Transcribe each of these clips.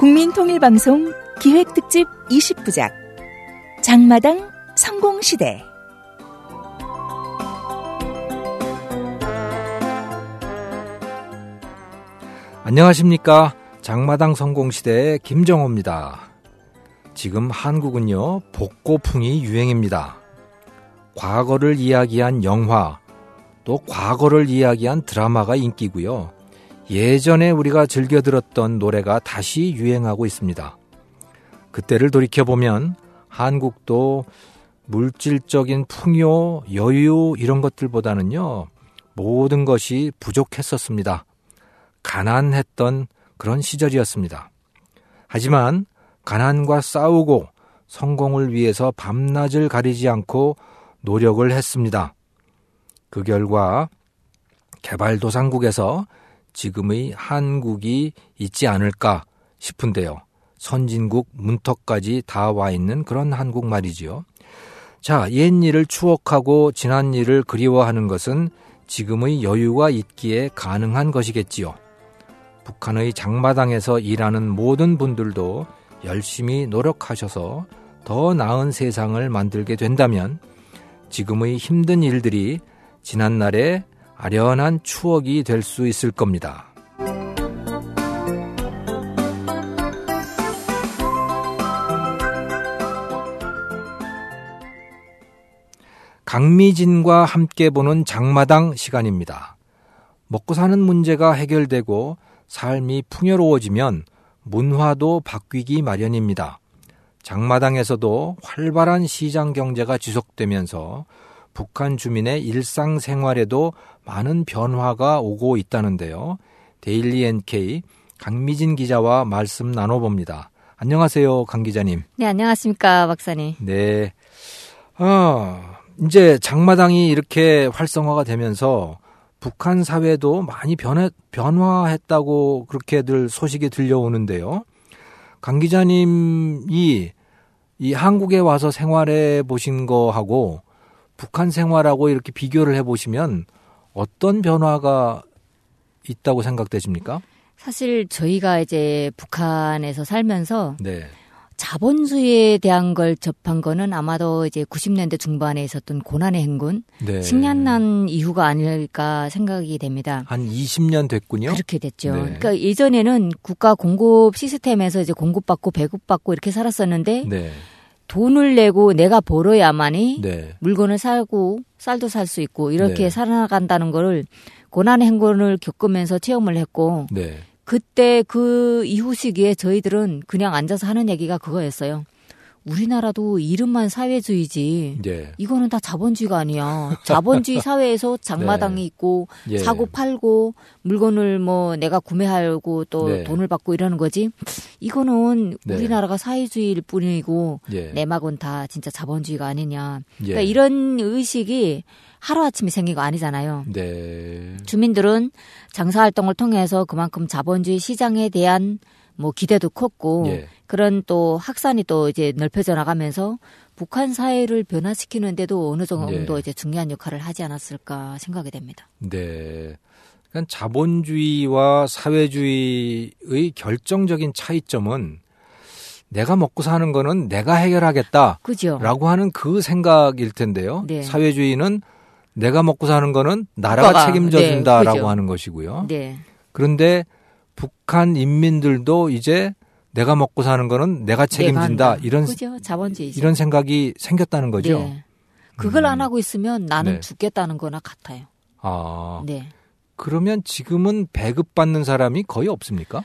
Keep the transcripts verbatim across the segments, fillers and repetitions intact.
국민통일방송 기획특집 이십 부작 장마당 성공시대. 안녕하십니까. 장마당 성공시대의 김정호입니다. 지금 한국은요, 복고풍이 유행입니다. 과거를 이야기한 영화, 또 과거를 이야기한 드라마가 인기고요. 예전에 우리가 즐겨 들었던 노래가 다시 유행하고 있습니다. 그때를 돌이켜보면 한국도 물질적인 풍요, 여유 이런 것들보다는요, 모든 것이 부족했었습니다. 가난했던 그런 시절이었습니다. 하지만 가난과 싸우고 성공을 위해서 밤낮을 가리지 않고 노력을 했습니다. 그 결과 개발도상국에서 지금의 한국이 있지 않을까 싶은데요. 선진국 문턱까지 다 와 있는 그런 한국 말이지요. 자, 옛 일을 추억하고 지난 일을 그리워하는 것은 지금의 여유가 있기에 가능한 것이겠지요. 북한의 장마당에서 일하는 모든 분들도 열심히 노력하셔서 더 나은 세상을 만들게 된다면 지금의 힘든 일들이 지난날의 아련한 추억이 될 수 있을 겁니다. 강미진과 함께 보는 장마당 시간입니다. 먹고 사는 문제가 해결되고 삶이 풍요로워지면 문화도 바뀌기 마련입니다. 장마당에서도 활발한 시장 경제가 지속되면서 북한 주민의 일상생활에도 많은 변화가 오고 있다는데요. 데일리 엔케이 강미진 기자와 말씀 나눠봅니다. 안녕하세요, 강 기자님. 네, 안녕하십니까, 박사님. 네. 아, 이제 장마당이 이렇게 활성화가 되면서 북한 사회도 많이 변해, 변화했다고 그렇게들 소식이 들려오는데요. 강 기자님이 이 한국에 와서 생활해 보신 거하고 북한 생활하고 이렇게 비교를 해보시면 어떤 변화가 있다고 생각되십니까? 사실 저희가 이제 북한에서 살면서 네. 자본주의에 대한 걸 접한 거는 아마도 이제 구십 년대 중반에 있었던 고난의 행군, 네. 식량난 이후가 아닐까 생각이 됩니다. 한 이십 년 됐군요. 그렇게 됐죠. 네. 그러니까 예전에는 국가 공급 시스템에서 이제 공급받고 배급받고 이렇게 살았었는데 네. 돈을 내고 내가 벌어야만이 네. 물건을 사고 쌀도 살 수 있고 이렇게 네. 살아간다는 거를 고난의 행군을 겪으면서 체험을 했고 네. 그때 그 이후 시기에 저희들은 그냥 앉아서 하는 얘기가 그거였어요. 우리나라도 이름만 사회주의지 네. 이거는 다 자본주의가 아니야. 자본주의 사회에서 장마당이 네. 있고 예. 사고 팔고 물건을 뭐 내가 구매하고 또 네. 돈을 받고 이러는 거지. 이거는 네. 우리나라가 사회주의일 뿐이고 예. 내막은 다 진짜 자본주의가 아니냐. 예. 그러니까 이런 의식이 하루아침에 생긴 거 아니잖아요. 네. 주민들은 장사활동을 통해서 그만큼 자본주의 시장에 대한 뭐 기대도 컸고 예. 그런 또 확산이 또 이제 넓혀져 나가면서 북한 사회를 변화시키는데도 어느 정도 예. 이제 중요한 역할을 하지 않았을까 생각이 됩니다. 네. 그러니까 자본주의와 사회주의의 결정적인 차이점은 내가 먹고 사는 거는 내가 해결하겠다라고 그죠? 하는 그 생각일 텐데요. 네. 사회주의는 내가 먹고 사는 거는 나라가 국가가, 책임져 네, 준다라고 그죠. 하는 것이고요. 네. 그런데 북한 인민들도 이제 내가 먹고 사는 거는 내가 책임진다. 내가 이런 그죠? 자본주의죠. 이런 생각이 생겼다는 거죠. 네. 그걸 음. 안 하고 있으면 나는 네. 죽겠다는 거나 같아요. 아. 네. 그러면 지금은 배급받는 사람이 거의 없습니까?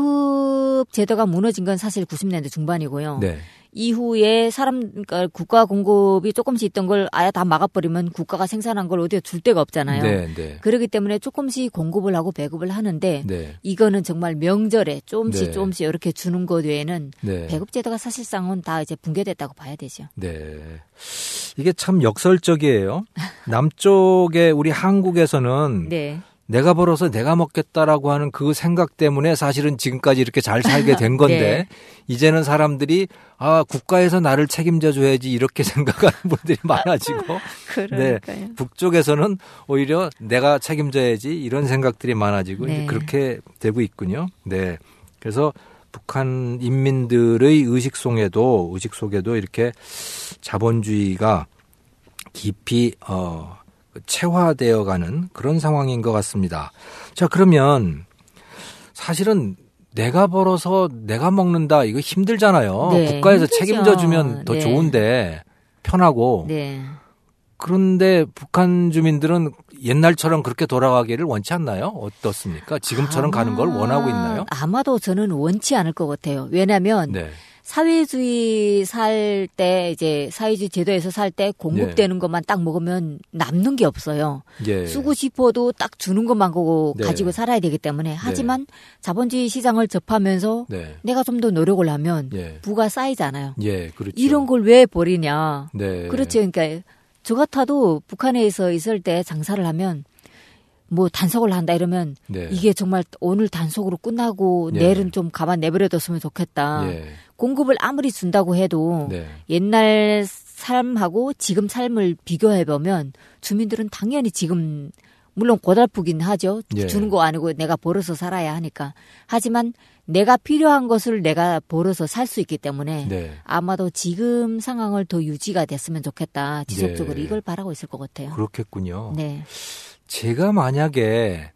배급 제도가 무너진 건 사실 구십 년대 중반이고요. 네. 이후에 사람, 그러니까 국가 공급이 조금씩 있던 걸 아예 다 막아버리면 국가가 생산한 걸 어디에 줄 데가 없잖아요. 네, 네. 그렇기 때문에 조금씩 공급을 하고 배급을 하는데 네. 이거는 정말 명절에 조금씩 네. 조금씩 이렇게 주는 것 외에는 네. 배급 제도가 사실상은 다 이제 붕괴됐다고 봐야 되죠. 네. 이게 참 역설적이에요. 남쪽에 우리 한국에서는 네. 내가 벌어서 내가 먹겠다라고 하는 그 생각 때문에 사실은 지금까지 이렇게 잘 살게 된 건데 네. 이제는 사람들이 아 국가에서 나를 책임져 줘야지 이렇게 생각하는 분들이 많아지고 그러니까요. 네, 북쪽에서는 오히려 내가 책임져야지 이런 생각들이 많아지고 네. 이제 그렇게 되고 있군요. 네. 그래서 북한 인민들의 의식 속에도 의식 속에도 이렇게 자본주의가 깊이 어, 체화되어가는 그런 상황인 것 같습니다. 자, 그러면 사실은 내가 벌어서 내가 먹는다 이거 힘들잖아요. 네, 국가에서 힘들죠. 책임져 주면 더 네. 좋은데 편하고. 네. 그런데 북한 주민들은 옛날처럼 그렇게 돌아가기를 원치 않나요? 어떻습니까? 지금처럼 아마, 가는 걸 원하고 있나요? 아마도 저는 원치 않을 것 같아요. 왜냐하면 네. 사회주의 살 때 이제 사회주의 제도에서 살 때 공급되는 예. 것만 딱 먹으면 남는 게 없어요. 예. 쓰고 싶어도 딱 주는 것만 보고 네. 가지고 살아야 되기 때문에 하지만 자본주의 시장을 접하면서 네. 내가 좀 더 노력을 하면 예. 부가 쌓이잖아요. 예, 그렇죠. 이런 걸 왜 버리냐. 네. 그렇죠. 그러니까 저 같아도 북한에서 있을 때 장사를 하면 뭐 단속을 한다 이러면 네. 이게 정말 오늘 단속으로 끝나고 예. 내일은 좀 가만 내버려뒀으면 좋겠다. 예. 공급을 아무리 준다고 해도 네. 옛날 삶하고 지금 삶을 비교해 보면 주민들은 당연히 지금 물론 고달프긴 하죠. 예. 주는 거 아니고 내가 벌어서 살아야 하니까. 하지만 내가 필요한 것을 내가 벌어서 살 수 있기 때문에 네. 아마도 지금 상황을 더 유지가 됐으면 좋겠다. 지속적으로 네. 이걸 바라고 있을 것 같아요. 그렇겠군요. 네. 제가 만약에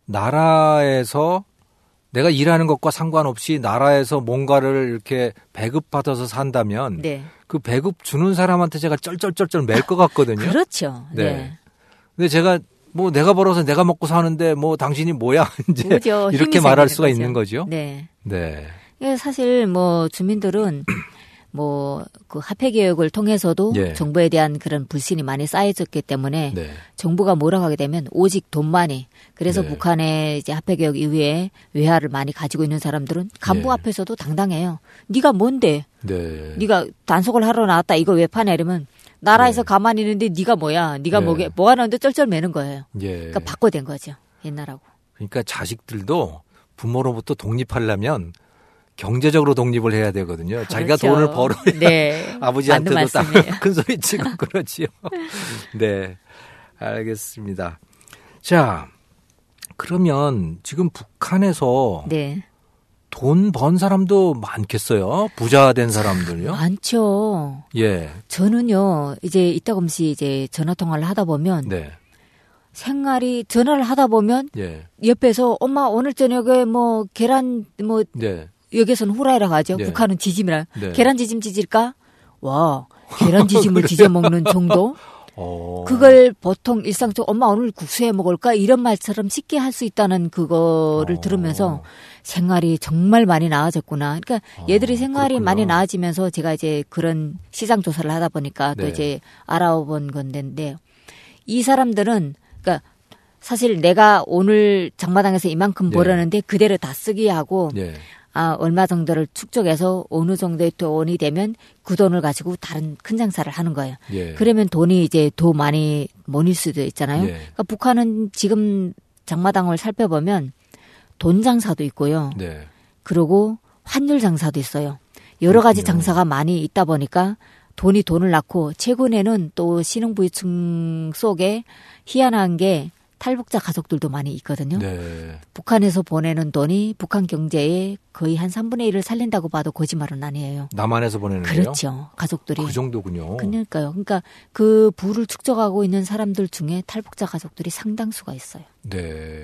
나라에서 내가 일하는 것과 상관없이 나라에서 뭔가를 이렇게 배급받아서 산다면 네. 그 배급 주는 사람한테 제가 쩔쩔쩔쩔 맬 것 같거든요. 그렇죠. 네. 네. 근데 제가 뭐 내가 벌어서 내가 먹고 사는데 뭐 당신이 뭐야 이제 그죠. 이렇게 힘이 말할 생기는 수가 거죠. 있는 거죠. 네. 네. 예, 사실 뭐 주민들은 뭐 그 화폐 개혁을 통해서도 예. 정부에 대한 그런 불신이 많이 쌓여졌기 때문에 네. 정부가 뭐라고 하게 되면 오직 돈만이 그래서 네. 북한의 이제 화폐 개혁 이후에 외화를 많이 가지고 있는 사람들은 간부 네. 앞에서도 당당해요. 네가 뭔데? 네. 네가 단속을 하러 나왔다. 이거 왜 파냐 이러면 나라에서 네. 가만히 가만히 있는데 네가 뭐야? 네가 네. 뭐게 뭐가 나는데 쩔쩔매는 거예요. 예. 그러니까 바꿔된 거죠. 옛날하고. 그러니까 자식들도 부모로부터 독립하려면 경제적으로 독립을 해야 되거든요. 자기가 그렇죠. 돈을 벌어야 네. 아버지한테도 맞는 딱 말씀이에요. 큰 소리 치고 그러지요. 네, 알겠습니다. 자, 그러면 지금 북한에서 네. 돈 번 사람도 많겠어요? 부자 된 사람들요? 많죠. 예, 저는요, 이제 이따금씩 이제 전화 통화를 하다 보면 네, 생활이 전화를 하다 보면 예, 옆에서 엄마 오늘 저녁에 뭐 계란 뭐 네, 여기서는 후라이라고 하죠. 네. 북한은 지짐이라. 네. 계란 지짐 지질까? 와, 계란 지짐을 지져 먹는 정도? 어, 그걸 보통 일상적으로 엄마 오늘 국수 해 먹을까? 이런 말처럼 쉽게 할 수 있다는 그거를 어. 들으면서 생활이 정말 많이 나아졌구나. 그러니까 얘들이 어, 생활이 그렇군요. 많이 나아지면서 제가 이제 그런 시장 조사를 하다 보니까 또 네. 이제 알아본 건데 이 사람들은 그러니까 사실 내가 오늘 장마당에서 이만큼 네. 벌었는데 그대로 다 쓰기 하고 예, 아, 얼마 정도를 축적해서 어느 정도의 돈이 되면 그 돈을 가지고 다른 큰 장사를 하는 거예요. 예, 그러면 돈이 이제 더 많이 모일 수도 있잖아요. 예. 그러니까 북한은 지금 장마당을 살펴보면 돈 장사도 있고요. 네, 그리고 환율 장사도 있어요. 여러 가지 그렇군요. 장사가 많이 있다 보니까 돈이 돈을 낳고 최근에는 또 신흥부유층 속에 희한한 게 탈북자 가족들도 많이 있거든요. 네, 북한에서 보내는 돈이 북한 경제의 거의 한 삼분의 일을 살린다고 봐도 거짓말은 아니에요. 남한에서 보내는 거요? 그렇죠. 가족들이. 그 정도군요. 그러니까요. 그러니까 그 부를 축적하고 있는 사람들 중에 탈북자 가족들이 상당수가 있어요. 네.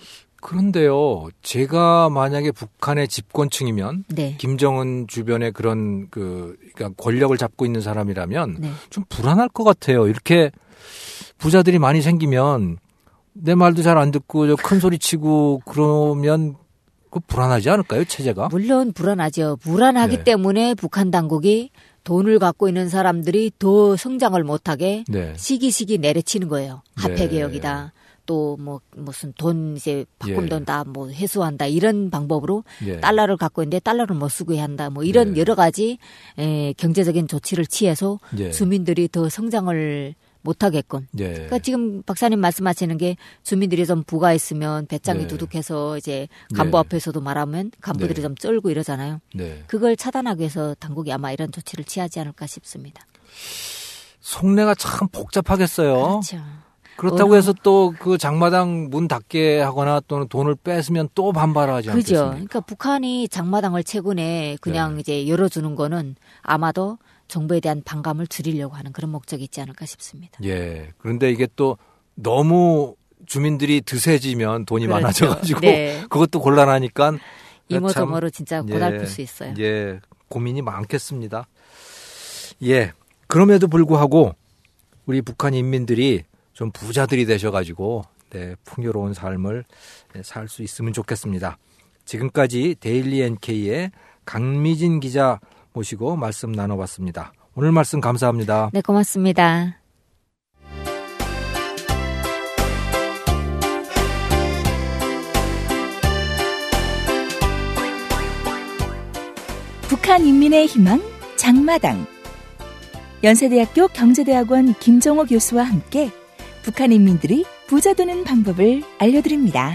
그런데요, 제가 만약에 북한의 집권층이면 네. 김정은 주변에 그런 그 그러니까 권력을 잡고 있는 사람이라면 네. 좀 불안할 것 같아요. 이렇게 부자들이 많이 생기면 내 말도 잘 안 듣고 저 큰 소리 치고 그러면 그 불안하지 않을까요, 체제가? 물론 불안하죠. 불안하기 네. 때문에 북한 당국이 돈을 갖고 있는 사람들이 더 성장을 못하게 네. 시기시기 내려치는 거예요. 화폐 네. 개혁이다. 또 뭐 무슨 돈 이제 바꿈 예. 돈 다 뭐 회수한다 이런 방법으로 예. 달러를 갖고 있는데 달러를 못 쓰게 한다. 뭐 이런 네. 여러 가지 에, 경제적인 조치를 취해서 예. 주민들이 더 성장을 못하게끔. 예. 그러니까 지금 박사님 말씀하시는 게 주민들이 좀 부가 있으면 배짱이 네. 두둑해서 이제 간부 예. 앞에서도 말하면 간부들이 네. 좀 쩔고 이러잖아요. 네. 그걸 차단하기 위해서 당국이 아마 이런 조치를 취하지 않을까 싶습니다. 속내가 참 복잡하겠어요. 그렇죠. 그렇다고 해서 또 그 장마당 문 닫게 하거나 또는 돈을 뺏으면 또 반발하지 그죠. 않겠습니까? 그러니까 북한이 장마당을 최근에 그냥 네. 이제 열어주는 거는 아마도 정부에 대한 반감을 줄이려고 하는 그런 목적이 있지 않을까 싶습니다. 예. 그런데 이게 또 너무 주민들이 드세지면 돈이 그렇죠. 많아져가지고 네. 그것도 곤란하니까 이모저모로 진짜 고달플 예, 수 있어요. 예, 고민이 많겠습니다. 예, 그럼에도 불구하고 우리 북한 인민들이 좀 부자들이 되셔가지고 네, 풍요로운 삶을 살 수 있으면 좋겠습니다. 지금까지 데일리 엔케이의 강미진 기자 모시고 말씀 나눠봤습니다. 오늘 말씀 감사합니다. 네, 고맙습니다. 북한 인민의 희망 장마당. 연세대학교 경제대학원 김정호 교수와 함께 북한 인민들이 부자 되는 방법을 알려드립니다.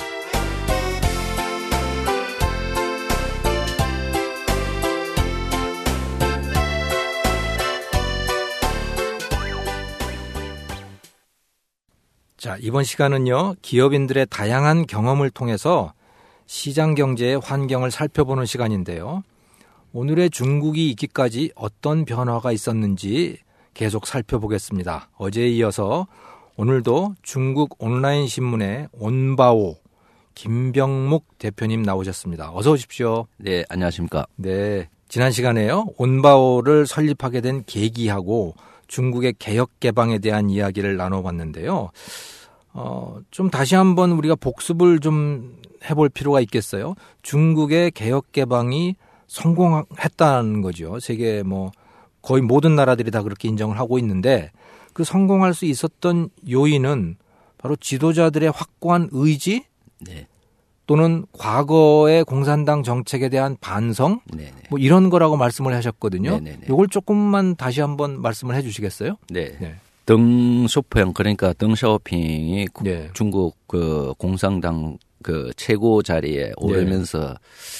자, 이번 시간은요, 기업인들의 다양한 경험을 통해서 시장 경제의 환경을 살펴보는 시간인데요. 오늘의 중국이 있기까지 어떤 변화가 있었는지 계속 살펴보겠습니다. 어제에 이어서 오늘도 중국 온라인 신문의 온바오 김병묵 대표님 나오셨습니다. 어서 오십시오. 네, 안녕하십니까. 네, 지난 시간에요. 온바오를 설립하게 된 계기하고 중국의 개혁 개방에 대한 이야기를 나눠봤는데요. 어, 좀 다시 한번 우리가 복습을 좀 해볼 필요가 있겠어요. 중국의 개혁 개방이 성공했다는 거죠. 세계 뭐 거의 모든 나라들이 다 그렇게 인정을 하고 있는데 그 성공할 수 있었던 요인은 바로 지도자들의 확고한 의지 네. 또는 과거의 공산당 정책에 대한 반성 네네. 뭐 이런 거라고 말씀을 하셨거든요. 네네네. 이걸 조금만 다시 한번 말씀을 해 주시겠어요? 네. 네. 덩쇼핑 그러니까 덩샤오핑이 네. 중국 그 공산당 그 최고 자리에 오르면서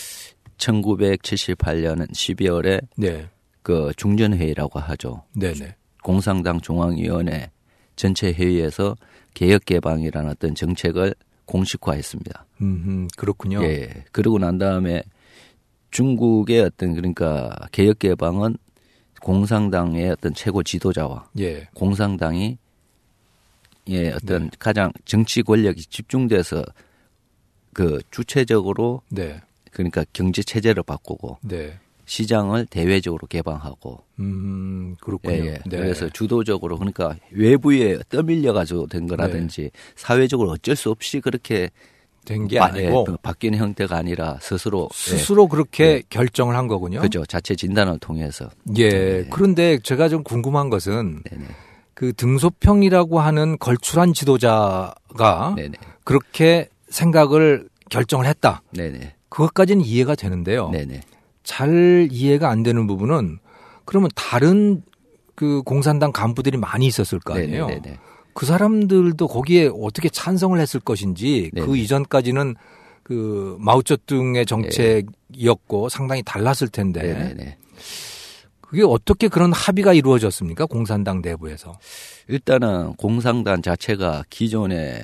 천구백칠십팔 년 십이월에 네. 그 중전회의라고 하죠. 네네. 공산당 중앙위원회 전체 회의에서 개혁개방이라는 어떤 정책을 공식화했습니다. 음, 그렇군요. 예. 그러고 난 다음에 중국의 어떤 그러니까 개혁개방은 공산당의 어떤 최고 지도자와 예. 공산당이 예, 어떤 네. 가장 정치 권력이 집중돼서 그 주체적으로 네. 그러니까 경제 체제를 바꾸고 네. 시장을 대외적으로 개방하고 음, 그렇군요. 예, 예. 네. 그래서 주도적으로 그러니까 외부에 떠밀려 가지고 된 거라든지 네. 사회적으로 어쩔 수 없이 그렇게 된 게 바, 아니고 예, 바뀌는 형태가 아니라 스스로 스스로 그렇게 예. 결정을 한 거군요. 그죠. 자체 진단을 통해서. 예. 네. 그런데 제가 좀 궁금한 것은 네네. 그 등소평이라고 하는 걸출한 지도자가 네네. 그렇게 생각을 결정을 했다. 네네. 그것까지는 이해가 되는데요. 네네. 잘 이해가 안 되는 부분은 그러면 다른 그 공산당 간부들이 많이 있었을 거 아니에요. 네네. 그 사람들도 거기에 어떻게 찬성을 했을 것인지 네네. 그 이전까지는 그 마오쩌둥의 정책이었고 상당히 달랐을 텐데 네네. 그게 어떻게 그런 합의가 이루어졌습니까? 공산당 내부에서. 일단은 공산당 자체가 기존에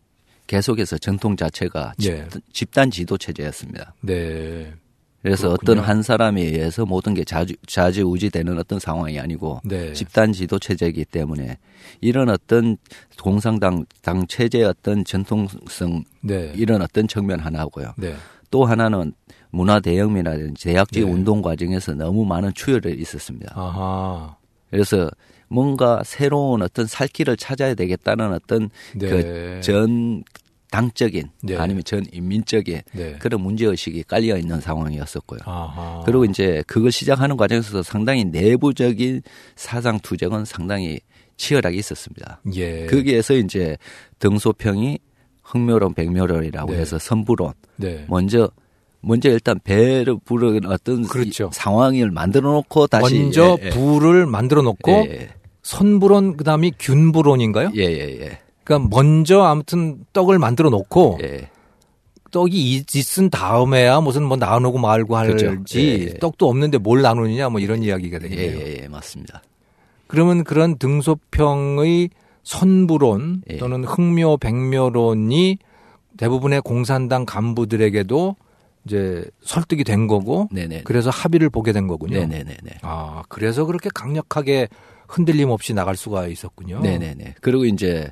계속해서 전통 자체가 예. 집, 집단 지도 체제였습니다. 네. 그래서 그렇군요. 어떤 한 사람에 의해서 모든 게 자주, 좌지우지되는 어떤 상황이 아니고 네. 집단 지도 체제이기 때문에 이런 어떤 공산당 당 체제의 어떤 전통성 네. 이런 어떤 측면 하나고요. 네. 또 하나는 문화 대혁명이라든지 대학직 네. 운동 과정에서 너무 많은 추열이 있었습니다. 아하. 그래서 뭔가 새로운 어떤 살 길을 찾아야 되겠다는 어떤 네. 그 전 당적인 네. 아니면 전 인민적인 네. 그런 문제의식이 깔려 있는 상황이었었고요. 아하. 그리고 이제 그걸 시작하는 과정에서 상당히 내부적인 사상 투쟁은 상당히 치열하게 있었습니다. 예. 거기에서 이제 등소평이 흥묘론, 백묘론이라고 네. 해서 선부론 네. 먼저 먼저 일단 배를 부르는 어떤 그렇죠. 상황을 만들어 놓고 다시 먼저 예, 예. 부를 만들어 놓고 예, 선부론 그다음에 균부론인가요? 예, 예, 예. 그러니까 먼저 아무튼 떡을 만들어 놓고 예. 떡이 있- 있은 다음에야 무슨 뭐 나누고 말고 할지 그렇죠. 예, 예. 떡도 없는데 뭘 나누느냐 뭐 이런 이야기가 예, 되겠네요. 예, 예, 맞습니다. 그러면 그런 등소평의 선부론 예. 또는 흑묘 백묘론이 대부분의 공산당 간부들에게도 이제 설득이 된 거고 네네. 그래서 합의를 보게 된 거군요. 네네네. 아, 그래서 그렇게 강력하게 흔들림 없이 나갈 수가 있었군요. 네네네. 그리고 이제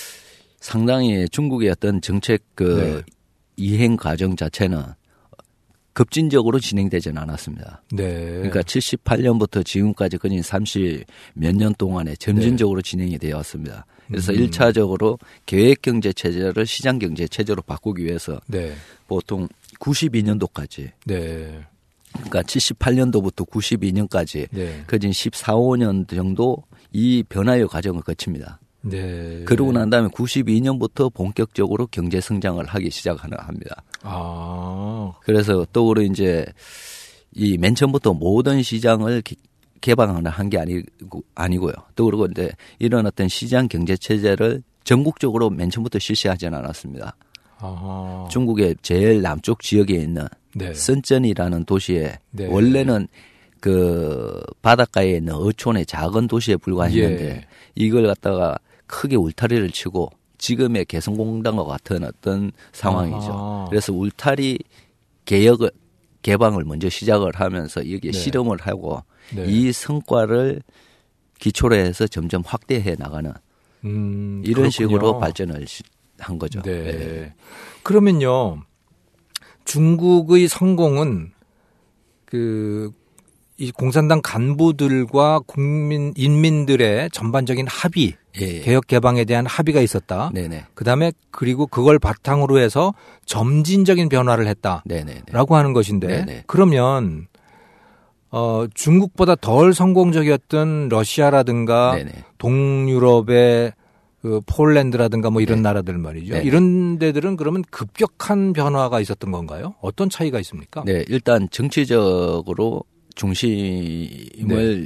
상당히 중국의 어떤 정책 그 네. 이행 과정 자체는 급진적으로 진행되지는 않았습니다. 네. 그러니까 칠십팔 년부터 지금까지 거진 삼십 몇 년 동안에 점진적으로 네. 진행이 되어 왔습니다. 그래서 음. 일 차적으로 계획경제 체제를 시장경제 체제로 바꾸기 위해서 네. 보통 구십이 년도까지 네. 그러니까 칠십팔 년도부터 구십이 년까지 네. 거진 십사, 오 년 정도 이 변화의 과정을 거칩니다. 네. 그러고 난 다음에 구십이 년부터 본격적으로 경제 성장을 하기 시작하는 합니다. 아. 그래서 또 우리 이제 이 맨 처음부터 모든 시장을 기, 개방하는 한 게 아니고 아니고요. 또 그리고 이제 이런 어떤 시장 경제 체제를 전국적으로 맨 처음부터 실시하지는 않았습니다. 아하. 중국의 제일 남쪽 지역에 있는 네. 선전이라는 도시에 네. 원래는 그 바닷가에 있는 어촌의 작은 도시에 불과했는데 예. 이걸 갖다가 크게 울타리를 치고 지금의 개성공단과 같은 어떤 상황이죠. 아하. 그래서 울타리 개혁을 개방을 먼저 시작을 하면서 여기에 네. 실험을 하고 네. 이 성과를 기초로 해서 점점 확대해 나가는 음, 이런 그렇군요. 식으로 발전을 한 거죠. 네. 네. 그러면요, 중국의 성공은 그 이 공산당 간부들과 국민 인민들의 전반적인 합의, 예. 개혁 개방에 대한 합의가 있었다. 네네. 그다음에 그리고 그걸 바탕으로 해서 점진적인 변화를 했다라고 네네네. 하는 것인데 네네. 그러면 어, 중국보다 덜 성공적이었던 러시아라든가 네네. 동유럽의 그 폴란드라든가 뭐 이런 네. 나라들 말이죠. 네네. 이런 데들은 그러면 급격한 변화가 있었던 건가요? 어떤 차이가 있습니까? 네, 일단 정치적으로 중심을 네.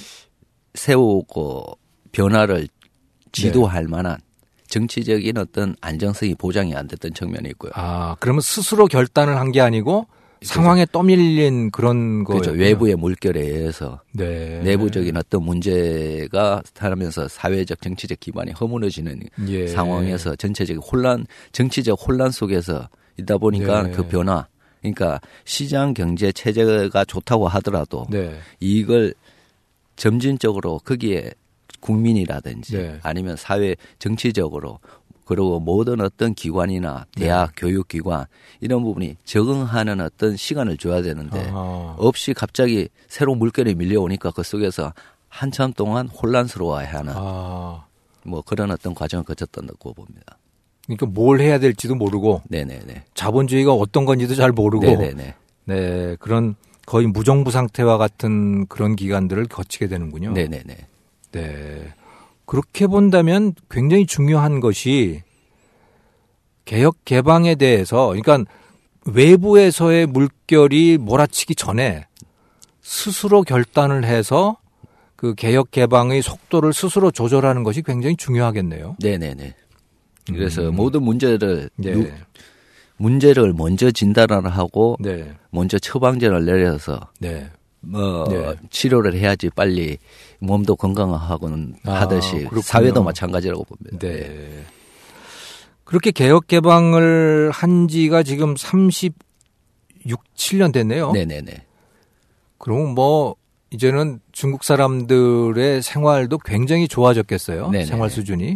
세우고 변화를 지도할 네. 만한 정치적인 어떤 안정성이 보장이 안 됐던 측면이 있고요. 아, 그러면 스스로 결단을 한 게 아니고 그렇죠. 상황에 떠밀린 그런 거예요. 그렇죠. 외부의 물결에 의해서 네. 내부적인 어떤 문제가 살면서 사회적 정치적 기반이 허물어지는 예. 상황에서 전체적인 혼란, 정치적 혼란 속에서 있다 보니까 네. 그 변화, 그러니까 시장 경제 체제가 좋다고 하더라도 네. 이걸 점진적으로 거기에 국민이라든지 네. 아니면 사회 정치적으로 그리고 모든 어떤 기관이나 대학, 네. 교육기관 이런 부분이 적응하는 어떤 시간을 줘야 되는데 아하. 없이 갑자기 새로운 물결이 밀려오니까 그 속에서 한참 동안 혼란스러워하는 아. 뭐 그런 어떤 과정을 거쳤다고 봅니다. 그러니까 뭘 해야 될지도 모르고 네네네. 자본주의가 어떤 건지도 잘 모르고 네네네. 네, 그런 거의 무정부 상태와 같은 그런 기간들을 거치게 되는군요. 네네네. 네. 그렇게 본다면 굉장히 중요한 것이 개혁 개방에 대해서 그러니까 외부에서의 물결이 몰아치기 전에 스스로 결단을 해서 그 개혁 개방의 속도를 스스로 조절하는 것이 굉장히 중요하겠네요. 네네네. 그래서 음. 모든 문제를 네. 누, 문제를 먼저 진단을 하고 네. 먼저 처방전을 내려서 네. 뭐 네. 치료를 해야지 빨리 몸도 건강하고는 아, 하듯이 그렇군요. 사회도 마찬가지라고 봅니다. 네. 네. 그렇게 개혁 개방을 한 지가 지금 삼십육, 칠 년 됐네요. 네네네. 그럼 뭐 이제는 중국 사람들의 생활도 굉장히 좋아졌겠어요. 네네네. 생활 수준이.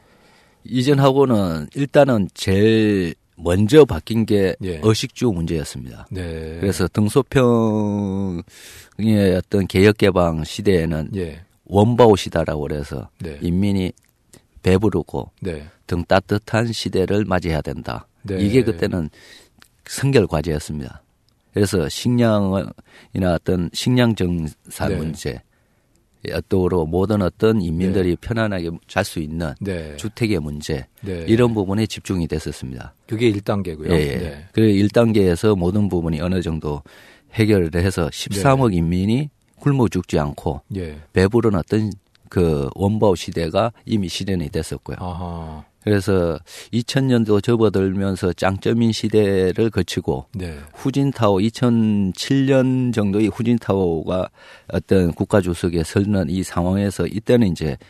이전하고는 일단은 제일 먼저 바뀐 게 예. 어식주 문제였습니다. 네. 그래서 등소평의 어떤 개혁개방 시대에는 예. 원바오 시다라고 그래서 네. 인민이 배부르고 네. 등 따뜻한 시대를 맞이해야 된다. 네. 이게 그때는 선결 과제였습니다. 그래서 식량이나 어떤 식량 정산 네. 문제, 또로 모든 어떤 인민들이 네. 편안하게 잘 수 있는 네. 주택의 문제 네. 이런 부분에 집중이 됐었습니다. 그게 일 단계고요. 예, 예. 네. 그 일 단계에서 모든 부분이 어느 정도 해결을 해서 십삼억 네. 인민이 굶어 죽지 않고 네. 배부른 어떤 그 원바오 시대가 이미 실현이 됐었고요. 아하. 그래서 이천 년도 접어들면서 짱쩌민 시대를 거치고 네. 후진타오 이천칠 년 정도의 후진타오가 어떤 국가주석에 서는 이 상황에서 이때는 이제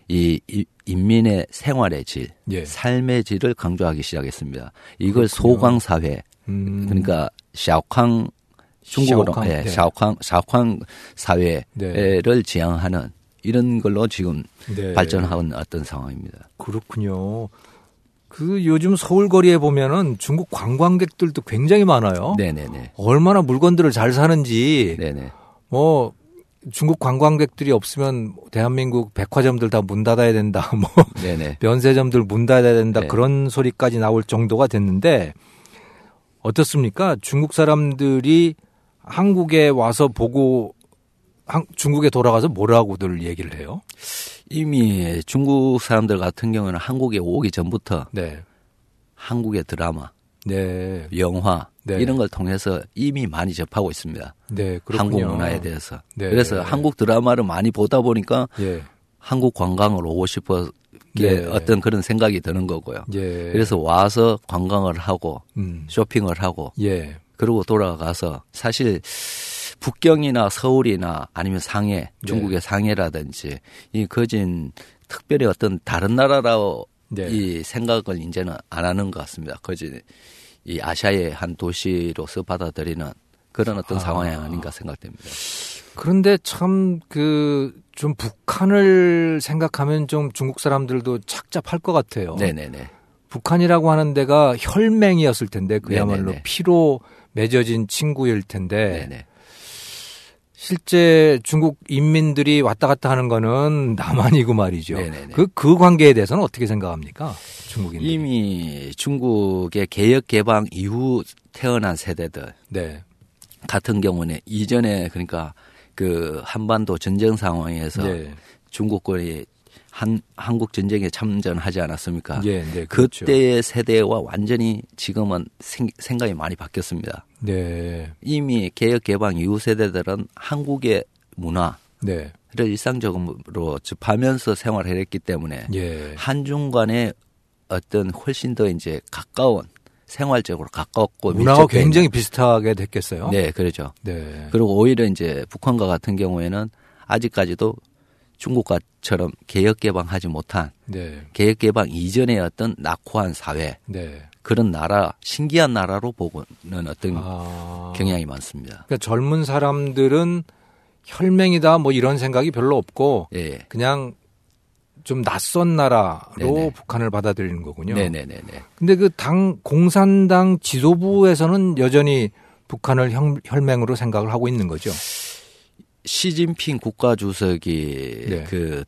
이, 이 인민의 생활의 질, 예. 삶의 질을 강조하기 시작했습니다. 이걸 소강 사회, 음. 그러니까 샤오캉 중국어로 샤오캉, 예, 네. 샤오캉 샤오캉 사회를 네. 지향하는 이런 걸로 지금 네. 발전하는 어떤 상황입니다. 그렇군요. 그 요즘 서울 거리에 보면은 중국 관광객들도 굉장히 많아요. 네네네. 얼마나 물건들을 잘 사는지. 네네. 뭐 중국 관광객들이 없으면 대한민국 백화점들 다 문 닫아야 된다. 뭐 네네. 면세점들 문 닫아야 된다. 네. 그런 소리까지 나올 정도가 됐는데 어떻습니까? 중국 사람들이 한국에 와서 보고 한, 중국에 돌아가서 뭐라고들 얘기를 해요? 이미 중국 사람들 같은 경우는 한국에 오기 전부터 네. 한국의 드라마, 네. 영화 네. 이런 걸 통해서 이미 많이 접하고 있습니다. 네, 그렇군요. 한국 문화에 대해서. 네. 그래서 한국 드라마를 많이 보다 보니까 예. 한국 관광을 오고 싶어 네. 어떤 그런 생각이 드는 거고요. 예. 그래서 와서 관광을 하고 음. 쇼핑을 하고 예. 그리고 돌아가서 사실 북경이나 서울이나 아니면 상해, 중국의 네. 상해라든지 이 거진 특별히 어떤 다른 나라라고 네. 이 생각을 이제는 안 하는 것 같습니다. 거진 이 아시아의 한 도시로서 받아들이는 그런 어떤 아. 상황이 아닌가 생각됩니다. 그런데 참 그 좀 북한을 생각하면 좀 중국 사람들도 착잡할 것 같아요. 네네네. 북한이라고 하는 데가 혈맹이었을 텐데 그야말로 네네네. 피로 맺어진 친구일 텐데 네네. 실제 중국 인민들이 왔다 갔다 하는 거는 남한이고 말이죠. 그, 그 관계에 대해서는 어떻게 생각합니까? 중국인들이. 이미 중국의 개혁 개방 이후 태어난 세대들 네. 같은 경우는 이전에 그러니까 그 한반도 전쟁 상황에서 네. 중국군이 한, 한국 전쟁에 참전하지 않았습니까? 네, 네, 그렇죠. 그때의 세대와 완전히 지금은 생, 생각이 많이 바뀌었습니다. 네. 이미 개혁 개방 이후 세대들은 한국의 문화를 네. 일상적으로 접하면서 생활을 했기 때문에 네. 한중 간의 어떤 훨씬 더 이제 가까운 생활적으로 가깝고 문화가 굉장히 비슷하게 됐겠어요. 네, 그렇죠. 네. 그리고 오히려 이제 북한과 같은 경우에는 아직까지도 중국과처럼 개혁 개방하지 못한 네. 개혁 개방 이전의 어떤 낙후한 사회 네. 그런 나라 신기한 나라로 보고는 어떤 아. 경향이 많습니다. 그러니까 젊은 사람들은 혈맹이다 뭐 이런 생각이 별로 없고 예. 그냥 좀 낯선 나라로 네네. 북한을 받아들이는 거군요. 네네네. 근데 그 당 공산당 지도부에서는 여전히 북한을 혈, 혈맹으로 생각을 하고 있는 거죠. 시진핑 국가 주석이 네. 그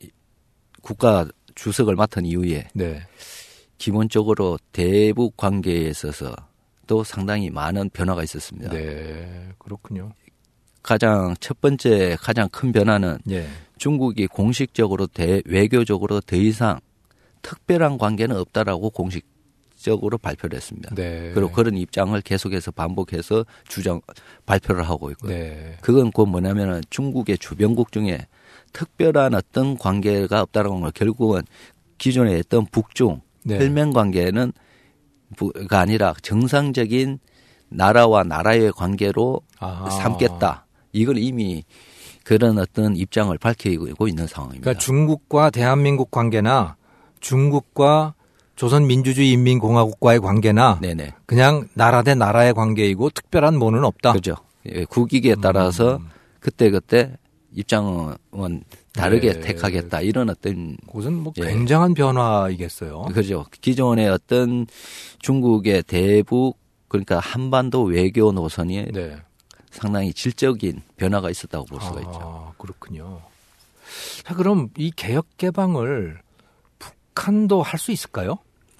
국가 주석을 맡은 이후에 네. 기본적으로 대북 관계에 있어서 또 상당히 많은 변화가 있었습니다. 네, 그렇군요. 가장 첫 번째 가장 큰 변화는 네. 중국이 공식적으로 대, 외교적으로 더 이상 특별한 관계는 없다라고 공식적으로 발표를 했습니다. 네. 그리고 그런 입장을 계속해서 반복해서 주장 발표를 하고 있고요. 네. 그건 곧 뭐냐면은 중국의 주변국 중에 특별한 어떤 관계가 없다라는 걸 결국은 기존에 했던 북중 네. 혈맹 관계는 가 아니라 정상적인 나라와 나라의 관계로 아하. 삼겠다. 이걸 이미 그런 어떤 입장을 밝히고 있는 상황입니다. 그러니까 중국과 대한민국 관계나 중국과 조선민주주의인민공화국과의 관계나 네네. 그냥 나라 대 나라의 관계이고 특별한 뭐는 없다. 그렇죠. 예, 국익에 따라서 음. 그때그때 입장은 다르게 네. 택하겠다. 이런 어떤. 그것은 뭐 굉장한 예. 변화이겠어요. 그렇죠. 기존의 어떤 중국의 대북 그러니까 한반도 외교 노선이 네. 상당히 질적인 변화가 있었다고 볼 수가 아, 있죠. 그렇군요. 자, 그럼 이 개혁 개방을 북한도 할 수 있을까요?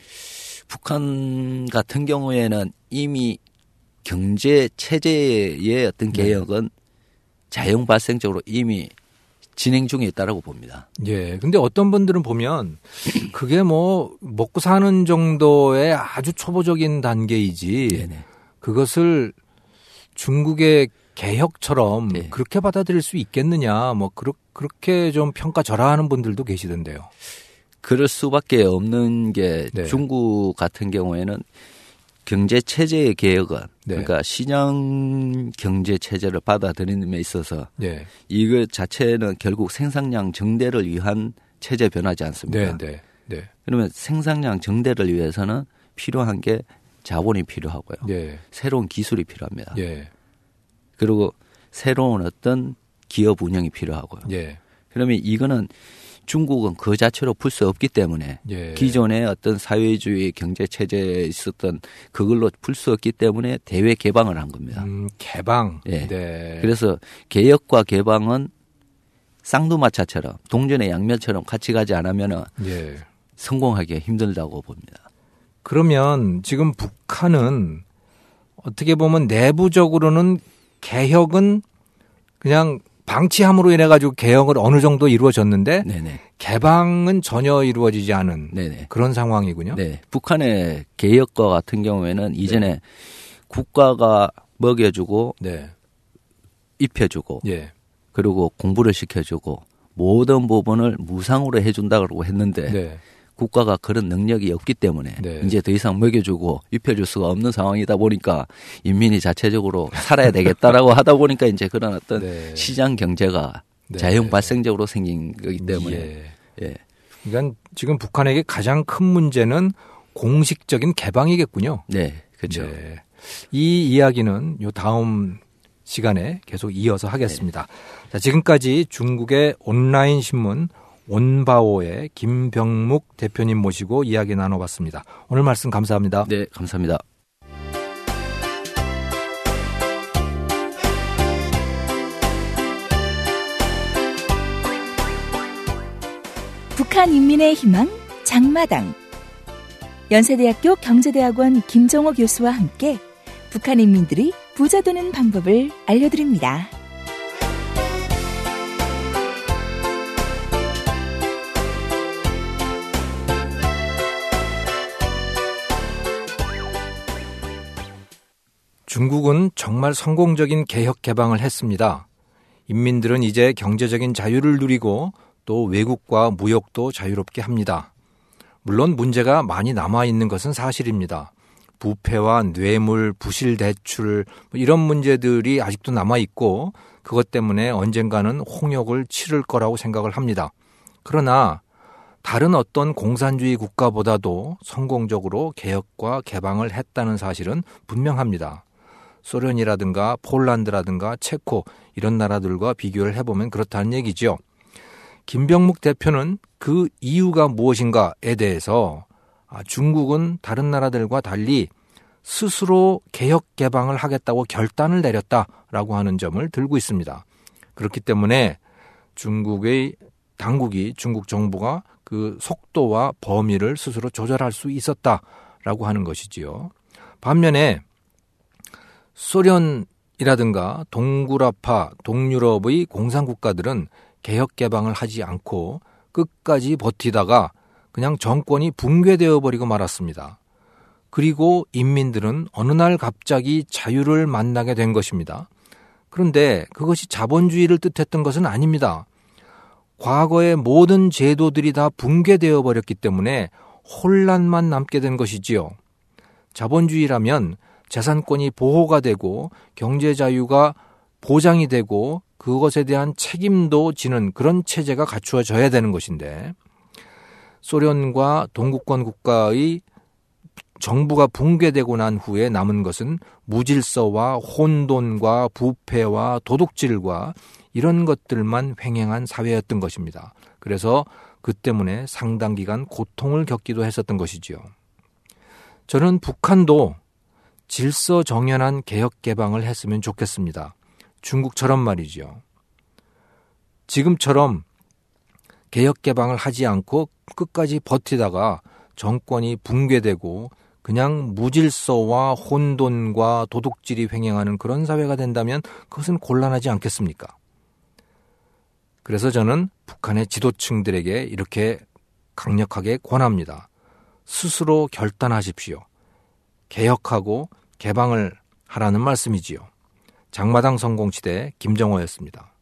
북한 같은 경우에는 이미 경제 체제의 어떤 개혁은 네. 자연 발생적으로 이미 진행 중에 있다라고 봅니다. 예. 근데 어떤 분들은 보면 그게 뭐 먹고 사는 정도의 아주 초보적인 단계이지 네네. 그것을 중국의 개혁처럼 네. 그렇게 받아들일 수 있겠느냐 뭐 그렇, 그렇게 좀 평가절하하는 분들도 계시던데요. 그럴 수밖에 없는 게 네. 중국 같은 경우에는 경제 체제의 개혁은 네. 그러니까 시장 경제 체제를 받아들이는 데 있어서 네. 이것 자체는 결국 생산량 증대를 위한 체제 변하지 않습니까? 네, 네, 네. 그러면 생산량 증대를 위해서는 필요한 게 자본이 필요하고요. 네. 새로운 기술이 필요합니다. 네. 그리고 새로운 어떤 기업 운영이 필요하고요. 네. 그러면 이거는 중국은 그 자체로 풀 수 없기 때문에 예. 기존의 어떤 사회주의 경제 체제에 있었던 그걸로 풀 수 없기 때문에 대외 개방을 한 겁니다. 음, 개방. 예. 네. 그래서 개혁과 개방은 쌍두마차처럼 동전의 양면처럼 같이 가지 않으면은 예. 성공하기가 힘들다고 봅니다. 그러면 지금 북한은 어떻게 보면 내부적으로는 개혁은 그냥 방치함으로 인해 가지고 개혁을 어느 정도 이루어졌는데 네네. 개방은 전혀 이루어지지 않은 네네. 그런 상황이군요. 네. 북한의 개혁과 같은 경우에는 이전에 네. 국가가 먹여주고 네. 입혀주고 네. 그리고 공부를 시켜주고 모든 부분을 무상으로 해준다고 했는데 네. 국가가 그런 능력이 없기 때문에 네. 이제 더 이상 먹여주고 입혀줄 수가 없는 상황이다 보니까 인민이 자체적으로 살아야 되겠다라고 하다 보니까 이제 그런 어떤 네. 시장 경제가 네. 자연 발생적으로 생긴 거기 때문에. 예. 예. 그러니까 지금 북한에게 가장 큰 문제는 공식적인 개방이겠군요. 네, 그렇죠. 네. 이 이야기는 요 다음 시간에 계속 이어서 하겠습니다. 네. 자, 지금까지 중국의 온라인 신문 온바오의 김병묵 대표님 모시고 이야기 나눠봤습니다. 오늘 말씀 감사합니다. 네, 감사합니다. 북한 인민의 희망 장마당 연세대학교 경제대학원 김정호 교수와 함께 북한 인민들이 부자 되는 방법을 알려드립니다. 중국은 정말 성공적인 개혁 개방을 했습니다. 인민들은 이제 경제적인 자유를 누리고 또 외국과 무역도 자유롭게 합니다. 물론 문제가 많이 남아있는 것은 사실입니다. 부패와 뇌물, 부실 대출 이런 문제들이 아직도 남아있고 그것 때문에 언젠가는 홍역을 치를 거라고 생각을 합니다. 그러나 다른 어떤 공산주의 국가보다도 성공적으로 개혁과 개방을 했다는 사실은 분명합니다. 소련이라든가 폴란드라든가 체코 이런 나라들과 비교를 해보면 그렇다는 얘기죠. 김병묵 대표는 그 이유가 무엇인가에 대해서 중국은 다른 나라들과 달리 스스로 개혁 개방을 하겠다고 결단을 내렸다라고 하는 점을 들고 있습니다. 그렇기 때문에 중국의 당국이 중국 정부가 그 속도와 범위를 스스로 조절할 수 있었다라고 하는 것이지요. 반면에 소련이라든가 동구라파, 동유럽의 공산국가들은 개혁 개방을 하지 않고 끝까지 버티다가 그냥 정권이 붕괴되어 버리고 말았습니다. 그리고 인민들은 어느 날 갑자기 자유를 만나게 된 것입니다. 그런데 그것이 자본주의를 뜻했던 것은 아닙니다. 과거의 모든 제도들이 다 붕괴되어 버렸기 때문에 혼란만 남게 된 것이지요. 자본주의라면 재산권이 보호가 되고 경제 자유가 보장이 되고 그것에 대한 책임도 지는 그런 체제가 갖추어져야 되는 것인데 소련과 동구권 국가의 정부가 붕괴되고 난 후에 남은 것은 무질서와 혼돈과 부패와 도둑질과 이런 것들만 횡행한 사회였던 것입니다. 그래서 그 때문에 상당 기간 고통을 겪기도 했었던 것이지요. 저는 북한도 질서정연한 개혁 개방을 했으면 좋겠습니다. 중국처럼 말이죠. 지금처럼 개혁 개방을 하지 않고 끝까지 버티다가 정권이 붕괴되고 그냥 무질서와 혼돈과 도둑질이 횡행하는 그런 사회가 된다면 그것은 곤란하지 않겠습니까? 그래서 저는 북한의 지도층들에게 이렇게 강력하게 권합니다. 스스로 결단하십시오. 개혁하고 개방을 하라는 말씀이지요. 장마당 성공시대 김정호였습니다.